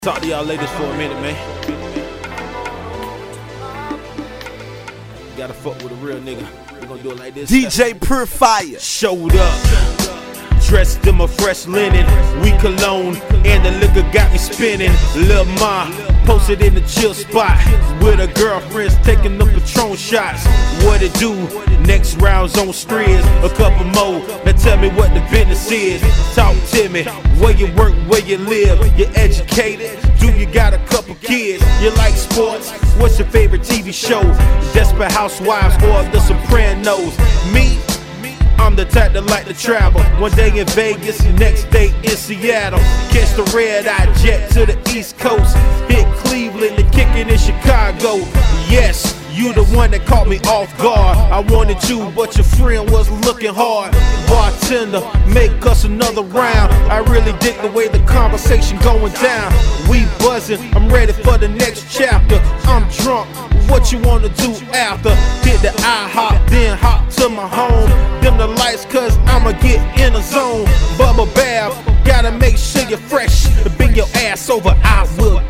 Talk to y'all ladies for a minute, man. Gotta fuck with a real nigga. We gonna do it like this. DJ Purifier showed up, dressed in my fresh linen, we cologne, and the liquor got me spinning. Lil' Ma posted in the chill spot with her girlfriends taking the Patron shots. What it do? Next round's on Striz, a couple more. Now tell me what the business is. Talk to me. Where you work, where you live. You educated? Do you got a couple kids? You like sports? What's your favorite TV show? Desperate Housewives or The Sopranos? Me? I'm the type that like to travel. One day in Vegas, next day in Seattle. Catch the red-eye jet to the East Coast. Hit Cleveland and kick it in Chicago. Yes, you the one that caught me off guard. I wanted you, but your friend was looking hard. Bartender, make us another round. I really dig the way the conversation going down. We buzzing, I'm ready for the next chapter. I'm drunk, what you wanna do after? Hit the IHOP, then hop to my home. Dim the lights cause I'ma get in the zone. Bubble bath, gotta make sure you're fresh. Bring your ass over, I will